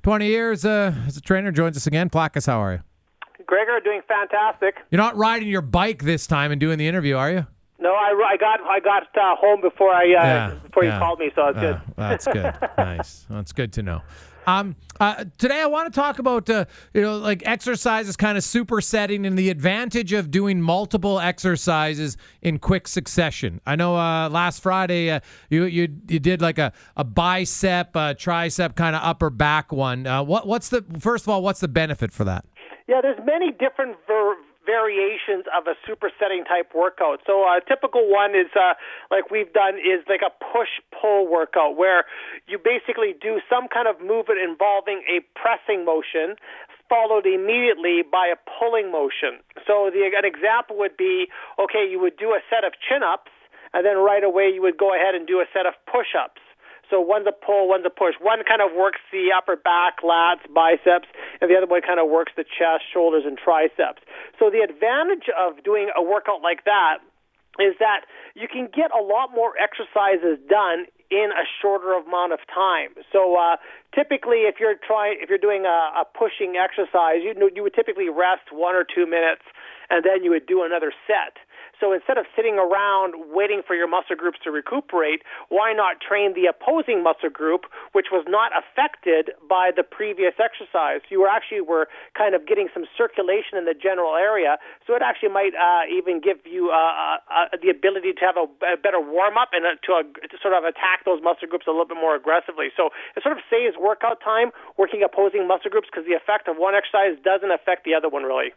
20 years as a trainer, joins us again. Placas, how are you? Gregor, doing fantastic. You're not riding your bike this time and doing the interview, are you? No, I got home before you called me, so it's good. That's good. Nice. That's good to know. Today I want to talk about like exercises kind of supersetting and the advantage of doing multiple exercises in quick succession. I know last Friday you did like a bicep, tricep kind of upper back one. What's the benefit for that? Yeah, there's many different variations of a supersetting type workout. So a typical one is like we've done is like a push-pull workout where you basically do some kind of movement involving a pressing motion followed immediately by a pulling motion. So an example would be, okay, you would do a set of chin-ups and then right away you would go ahead and do a set of push-ups. So one's a pull, one's a push. One kind of works the upper back, lats, biceps, and the other one kind of works the chest, shoulders, and triceps. So the advantage of doing a workout like that is that you can get a lot more exercises done in a shorter amount of time. So typically, if you're doing a pushing exercise, you would typically rest 1 or 2 minutes, and then you would do another set. So instead of sitting around waiting for your muscle groups to recuperate, why not train the opposing muscle group, which was not affected by the previous exercise? You were kind of getting some circulation in the general area, so it actually might even give you the ability to have a better warm-up and to sort of attack those muscle groups a little bit more aggressively. So it sort of saves workout time working opposing muscle groups because the effect of one exercise doesn't affect the other one really.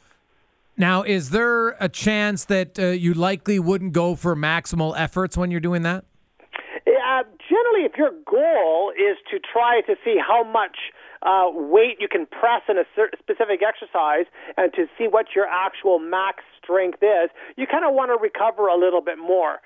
Now, is there a chance that you likely wouldn't go for maximal efforts when you're doing that? Generally, if your goal is to try to see how much weight you can press in a specific exercise and to see what your actual max strength is, you kind of want to recover a little bit more.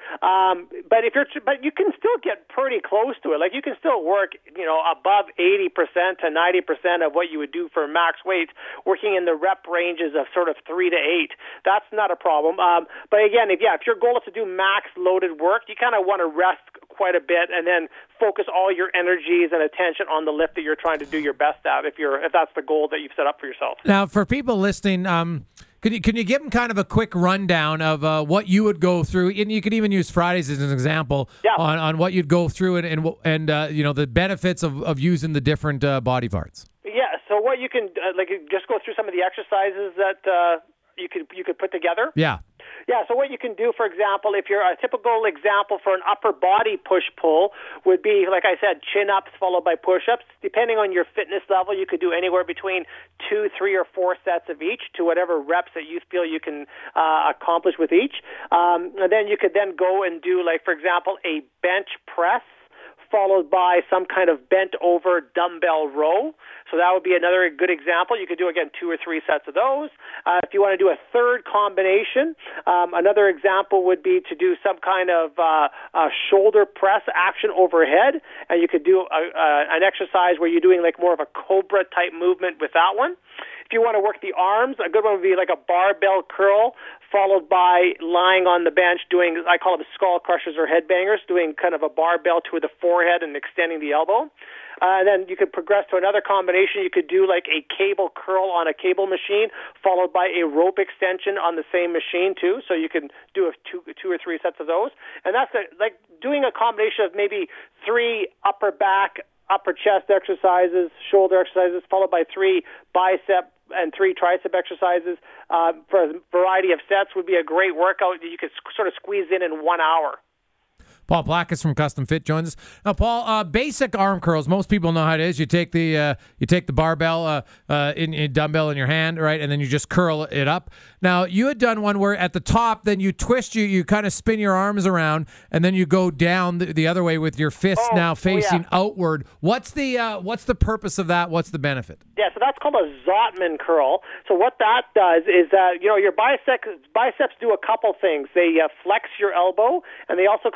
But you can still get pretty close to it. Like you can still work, above 80% to 90% of what you would do for max weight, working in the rep ranges of sort of 3 to 8. That's not a problem. But again, if your goal is to do max loaded work, you kind of want to rest quite a bit and then focus all your energies and attention on the lift that you're trying to do your best at if that's the goal that you've set up for yourself. Now, for people listening, can you give them kind of a quick rundown of what you would go through, and you could even use Fridays as an example on what you'd go through and the benefits of using the different body parts. Yeah. So what you can just go through some of the exercises that you could put together. Yeah. Yeah, so what you can do, for example, if you're a typical example for an upper body push-pull would be, like I said, chin-ups followed by push-ups. Depending on your fitness level, you could do anywhere between 2, 3, or 4 sets of each to whatever reps that you feel you can accomplish with each. And then you could then go and do, like, for example, a bench press followed by some kind of bent-over dumbbell row. So that would be another good example. You could do, again, 2 or 3 sets of those. If you want to do a third combination, another example would be to do some kind of shoulder press action overhead, and you could do an exercise where you're doing like more of a cobra-type movement with that one. If you want to work the arms, a good one would be like a barbell curl followed by lying on the bench doing, I call them skull crushers or headbangers, doing kind of a barbell to the forehead and extending the elbow. And then you could progress to another combination. You could do like a cable curl on a cable machine followed by a rope extension on the same machine too. So you can do two or three sets of those. And that's like doing a combination of maybe 3 upper back, upper chest exercises, shoulder exercises, followed by 3 bicep and 3 tricep exercises for a variety of sets would be a great workout that you could sort of squeeze in 1 hour. Paul Placas from Custom Fit joins us. Now, Paul, basic arm curls, most people know how it is. You take the barbell in dumbbell in your hand, right, and then you just curl it up. Now, you had done one where at the top, then you twist, you kind of spin your arms around, and then you go down the other way with your fists now facing outward. What's the purpose of that? What's the benefit? Yeah, so that's called a Zottman curl. So what that does is that, your biceps do a couple things. They flex your elbow, and they also do something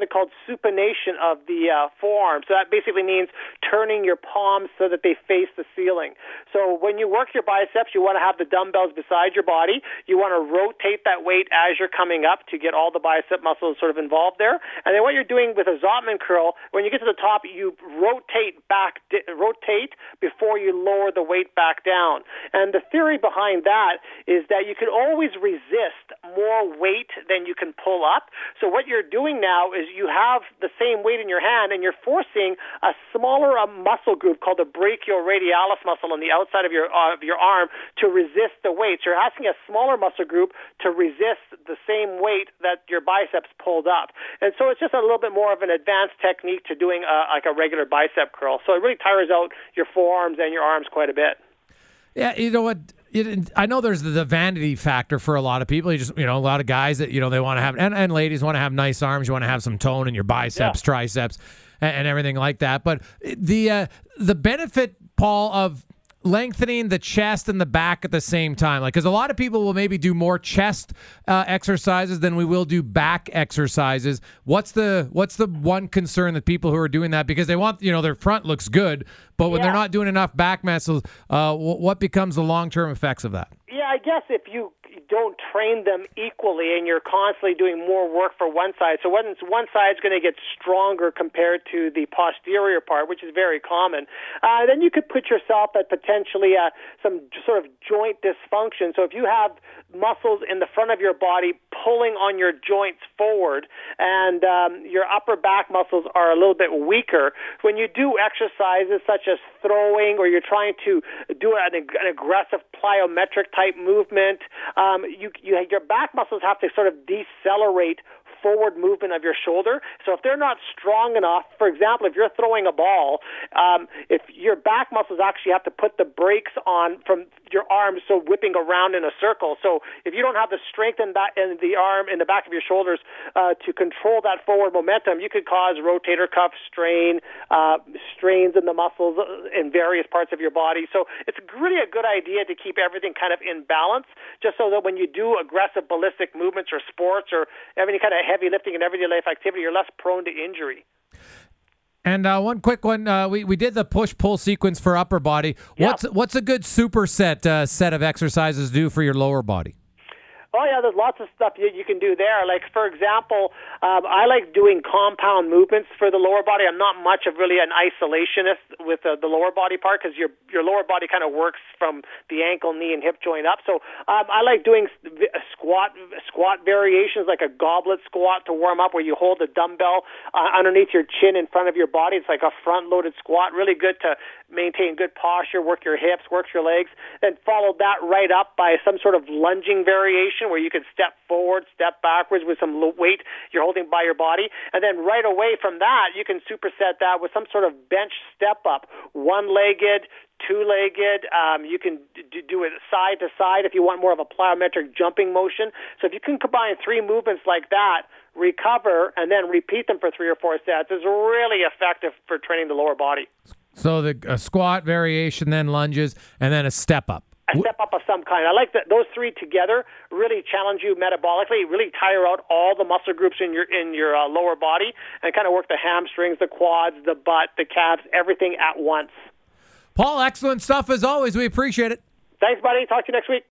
something called supination of the forearm. So that basically means turning your palms so that they face the ceiling. So when you work your biceps, you want to have the dumbbells beside your body. You want to rotate that weight as you're coming up to get all the bicep muscles sort of involved there. And then what you're doing with a Zottman curl, when you get to the top, you rotate before you lower the weight back down. And the theory behind that is that you can always resist more weight than you can pull up. So what you're doing now is you have the same weight in your hand and you're forcing a smaller muscle group called the brachioradialis muscle on the outside of your arm to resist the weight. So you're asking a smaller muscle group to resist the same weight that your biceps pulled up. And so it's just a little bit more of an advanced technique to doing like a regular bicep curl. So it really tires out your forearms and your arms quite a bit. Yeah, you know what? I know there's the vanity factor for a lot of people. A lot of guys that, they want to have, and ladies want to have nice arms. You want to have some tone in your biceps, triceps, and everything like that. But the benefit, Paul, of lengthening the chest and the back at the same time, because a lot of people will maybe do more chest exercises than we will do back exercises. What's the one concern that people who are doing that, because they want, their front looks good, but when they're not doing enough back muscles, what becomes the long-term effects of that? Yeah, I guess if you don't train them equally and you're constantly doing more work for one side, so one side's going to get stronger compared to the posterior part, which is very common, then you could put yourself at potentially some sort of joint dysfunction. So if you have muscles in the front of your body pulling on your joints forward and your upper back muscles are a little bit weaker, when you do exercises such as throwing or you're trying to do an aggressive plyometric type movement, your back muscles have to sort of decelerate forward movement of your shoulder. So if they're not strong enough, for example, if you're throwing a ball, if your back muscles actually have to put the brakes on from your arms, so whipping around in a circle. So if you don't have the strength in the arm, in the back of your shoulders to control that forward momentum, you could cause rotator cuff strains in the muscles in various parts of your body. So it's really a good idea to keep everything kind of in balance, just so that when you do aggressive ballistic movements or sports or any kind of heavy lifting and everyday life activity, you're less prone to injury. And one quick one, we did the push-pull sequence for upper body. What's a good superset set of exercises do for your lower body? Oh, yeah, there's lots of stuff you can do there. Like, for example, I like doing compound movements for the lower body. I'm not much of really an isolationist with the lower body part, because your lower body kind of works from the ankle, knee, and hip joint up. So I like doing squat variations, like a goblet squat to warm up, where you hold the dumbbell underneath your chin in front of your body. It's like a front-loaded squat, really good to maintain good posture, work your hips, work your legs, and follow that right up by some sort of lunging variation where you can step forward, step backwards with some weight you're holding by your body. And then right away from that, you can superset that with some sort of bench step up, one-legged, two-legged. You can do it side to side if you want more of a plyometric jumping motion. So if you can combine three movements like that, recover, and then repeat them for 3 or 4 sets, is really effective for training the lower body. So a squat variation, then lunges, and then a step up. A step up of some kind. I like that those three together really challenge you metabolically, really tire out all the muscle groups in your lower body, and kind of work the hamstrings, the quads, the butt, the calves, everything at once. Paul, excellent stuff as always. We appreciate it. Thanks, buddy. Talk to you next week.